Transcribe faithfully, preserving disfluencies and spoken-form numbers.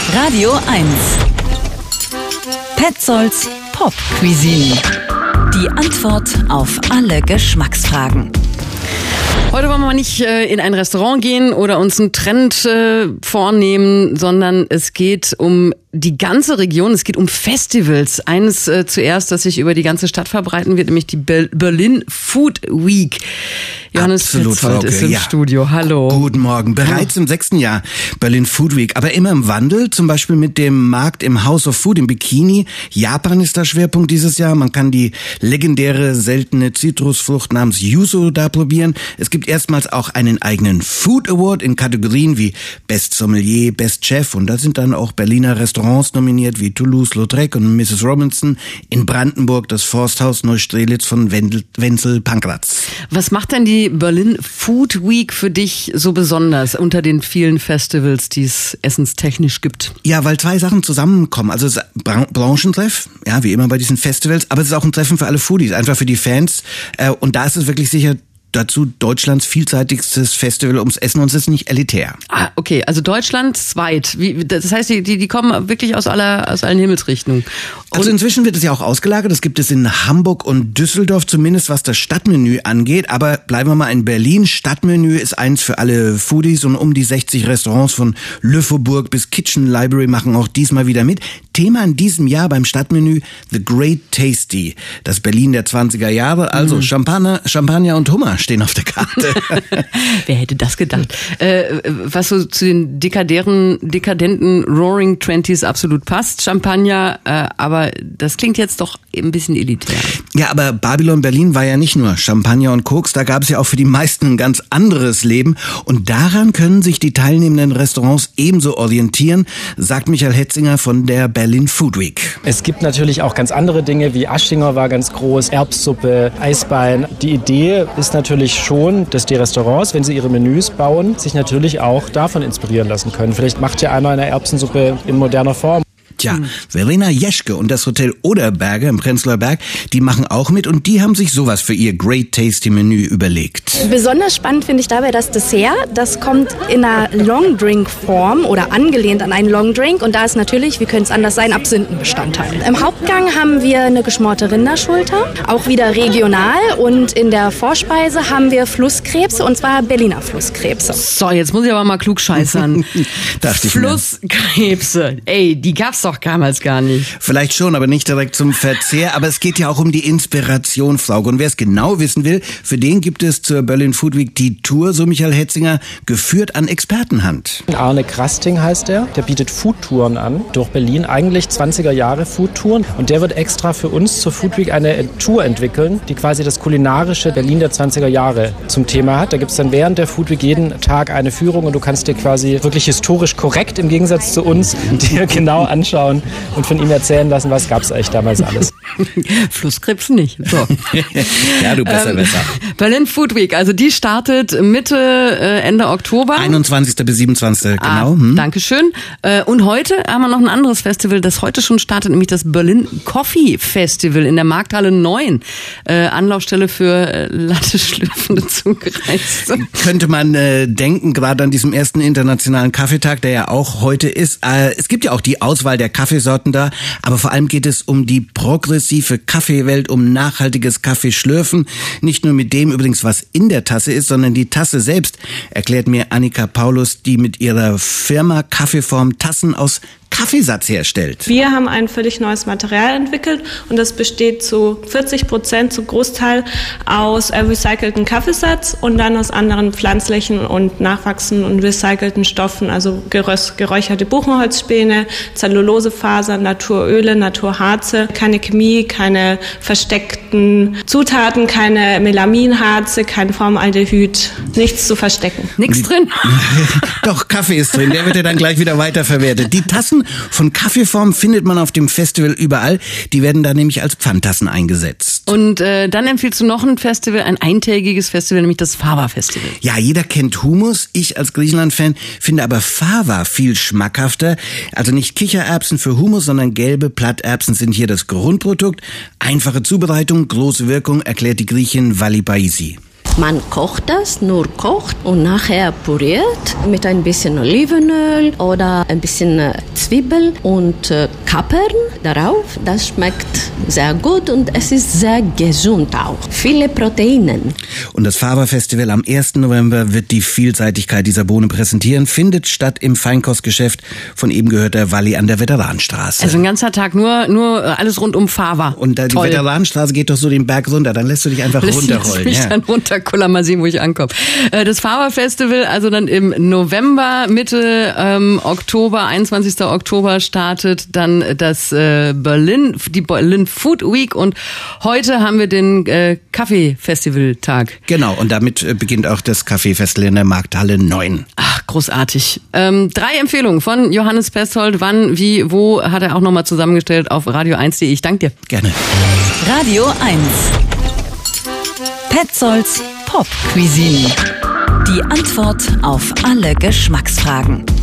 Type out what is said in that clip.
Radio eins. Petzolds Pop Cuisine. Die Antwort auf alle Geschmacksfragen. Heute wollen wir mal nicht äh, in ein Restaurant gehen oder uns einen Trend äh, vornehmen, sondern es geht um die ganze Region, es geht um Festivals. Eines äh, zuerst, das sich über die ganze Stadt verbreiten wird, nämlich die Be- Berlin Food Week. Johannes Petzold ist im ja. Studio. Hallo. Guten Morgen. Bereits im sechsten Jahr Berlin Food Week, aber immer im Wandel, zum Beispiel mit dem Markt im House of Food in Bikini. Japan ist der Schwerpunkt dieses Jahr. Man kann die legendäre, seltene Zitrusfrucht namens Yuzu da probieren. Es gibt erstmals auch einen eigenen Food Award in Kategorien wie Best Sommelier, Best Chef, und da sind dann auch Berliner Restaurants nominiert wie Toulouse-Lautrec und Missus Robinson. In Brandenburg das Forsthaus Neustrelitz von Wenzel Pankratz. Was macht denn die Berlin Food Week für dich so besonders unter den vielen Festivals, die es essenstechnisch gibt? Ja, weil zwei Sachen zusammenkommen. Also es ist ein Branchentreff, ja, wie immer bei diesen Festivals, aber es ist auch ein Treffen für alle Foodies, einfach für die Fans. Und da ist es wirklich sicher dazu Deutschlands vielseitigstes Festival ums Essen, und es ist nicht elitär. Ah, okay, also deutschlandweit. Wie, das heißt, die, die kommen wirklich aus aller, aus allen Himmelsrichtungen. Und also inzwischen wird es ja auch ausgelagert. Das gibt es in Hamburg und Düsseldorf, zumindest was das Stadtmenü angeht. Aber bleiben wir mal in Berlin. Stadtmenü ist eins für alle Foodies, und um die sechzig Restaurants von Le Faubourg bis Kitchen Library machen auch diesmal wieder mit. Thema in diesem Jahr beim Stadtmenü The Great Tasty. Das Berlin der zwanziger Jahre, also mhm. Champagner, Champagner und Hummer stehen auf der Karte. Wer hätte das gedacht? Äh, was so zu den dekaderen, dekadenten Roaring Twenties absolut passt, Champagner, äh, aber das klingt jetzt doch ein bisschen elitär. Ja, aber Babylon Berlin war ja nicht nur Champagner und Koks, da gab es ja auch für die meisten ein ganz anderes Leben, und daran können sich die teilnehmenden Restaurants ebenso orientieren, sagt Michael Hetzinger von der Berlin Food Week. Es gibt natürlich auch ganz andere Dinge, wie Aschinger war ganz groß, Erbssuppe, Eisbein. Die Idee ist natürlich schon, dass die Restaurants, wenn sie ihre Menüs bauen, sich natürlich auch davon inspirieren lassen können. Vielleicht macht ja einer eine Erbsensuppe in moderner Form. Tja, Verena Jeschke und das Hotel Oderberger im Prenzlauer Berg, die machen auch mit, und die haben sich sowas für ihr Great Tasty Menü überlegt. Besonders spannend finde ich dabei das Dessert. Das kommt in einer Longdrink-Form oder angelehnt an einen Longdrink, und da ist natürlich, wie könnte es anders sein, Absinthenbestandteil. Im Hauptgang haben wir eine geschmorte Rinderschulter, auch wieder regional, und in der Vorspeise haben wir Flusskrebse, und zwar Berliner Flusskrebse. So, jetzt muss ich aber mal klug scheißern. Flusskrebse, ey, die gab's doch damals gar nicht. Vielleicht schon, aber nicht direkt zum Verzehr. Aber es geht ja auch um die Inspiration, Frauke. Und wer es genau wissen will, für den gibt es zur Berlin Food Week die Tour, so Michael Hetzinger, geführt an Expertenhand. Arne Krasting heißt der. Der bietet Foodtouren an durch Berlin, eigentlich zwanziger Jahre Foodtouren. Und der wird extra für uns zur Food Week eine Tour entwickeln, die quasi das kulinarische Berlin der zwanziger Jahre zum Thema hat. Da gibt es dann während der Food Week jeden Tag eine Führung, und du kannst dir quasi wirklich historisch korrekt im Gegensatz zu uns dir genau anschauen und von ihm erzählen lassen, was gab es eigentlich damals alles. Flusskrebs nicht. So. Ja, du besser, ähm, besser. Berlin Food Week, also die startet Mitte, äh, Ende Oktober. einundzwanzigsten bis siebenundzwanzigsten Ah, genau. Hm. Dankeschön. Äh, und heute haben wir noch ein anderes Festival, das heute schon startet, nämlich das Berlin Coffee Festival in der Markthalle neun. Äh, Anlaufstelle für äh, Latte-schlürfende Zugereiste. Könnte man äh, denken, gerade an diesem ersten internationalen Kaffeetag, der ja auch heute ist. Äh, es gibt ja auch die Auswahl der Kaffeesorten da, aber vor allem geht es um die progressive Kaffeewelt, um nachhaltiges Kaffeeschlürfen. Nicht nur mit dem übrigens, was in der Tasse ist, sondern die Tasse selbst, erklärt mir Annika Paulus, die mit ihrer Firma Kaffeeform Tassen aus Kaffeesatz herstellt. Wir haben ein völlig neues Material entwickelt, und das besteht zu vierzig Prozent, zum Großteil aus recycelten Kaffeesatz und dann aus anderen pflanzlichen und nachwachsenden und recycelten Stoffen, also geräucherte Buchenholzspäne, Zellulosefasern, Naturöle, Naturharze, keine Chemie, keine versteckten Zutaten, keine Melaminharze, kein Formaldehyd, nichts zu verstecken. Nichts drin? Doch, Kaffee ist drin, der wird ja dann gleich wieder weiterverwertet. Die Tassen von Kaffeeform findet man auf dem Festival überall. Die werden da nämlich als Pfandtassen eingesetzt. Und äh, dann empfiehlst du noch ein Festival, ein eintägiges Festival, nämlich das Fava-Festival. Ja, jeder kennt Hummus. Ich als Griechenland-Fan finde aber Fava viel schmackhafter. Also nicht Kichererbsen für Hummus, sondern gelbe Platterbsen sind hier das Grundprodukt. Einfache Zubereitung, große Wirkung, erklärt die Griechin Vali Paisi. Man kocht das, nur kocht und nachher püriert mit ein bisschen Olivenöl oder ein bisschen Zwiebel und Kapern darauf. Das schmeckt sehr gut und es ist sehr gesund auch. Viele Proteine. Und das Fava Festival am ersten November wird die Vielseitigkeit dieser Bohne präsentieren, findet statt im Feinkostgeschäft von eben gehörter Walli an der Veteranenstraße. Also ein ganzer Tag nur nur alles rund um Fava. Und da, die Veteranenstraße geht doch so den Berg runter, dann lässt du dich einfach Lässt runterrollen. Mich ja. dann runterkullern, mal sehen, wo ich ankomme. Das Fava Festival, also dann im November, Mitte ähm, Oktober, einundzwanzigsten Oktober startet dann das äh, Berlin, die Berlin Food Week und heute haben wir den äh, Kaffee-Festival-Tag. Genau, und damit äh, beginnt auch das Kaffeefestival in der Markthalle neun. Ach, großartig. Ähm, drei Empfehlungen von Johannes Pesthold. Wann, wie, wo hat er auch nochmal zusammengestellt auf radio eins punkt de. Ich danke dir. Gerne. Radio eins. Petzolds Pop Cuisine. Die Antwort auf alle Geschmacksfragen.